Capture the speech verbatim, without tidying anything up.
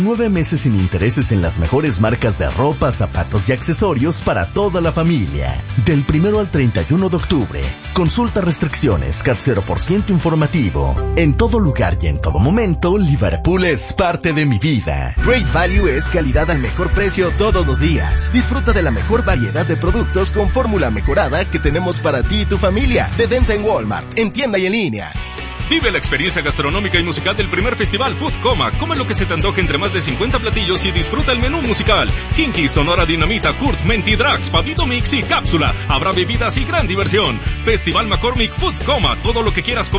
Nueve meses sin intereses en las mejores marcas de ropa, zapatos y accesorios para toda la familia. Del primero al treinta y uno de octubre. Consulta restricciones, C A T cero por ciento informativo. En todo lugar y en todo momento, Liverpool es parte de mi vida. Great Value es calidad al mejor precio todos los días. Disfruta de la mejor variedad de productos con fórmula mejorada que tenemos para ti y tu familia. De venta en Walmart, en tienda y en línea. Vive la experiencia gastronómica y musical del primer festival Food Coma. Come lo que se te antoje entre más de cincuenta platillos y disfruta el menú musical. Kinky, Sonora Dinamita, Kurt, Mentidrax, Papito Mix y Cápsula. Habrá bebidas y gran diversión. Festival McCormick Food Coma. Todo lo que quieras comer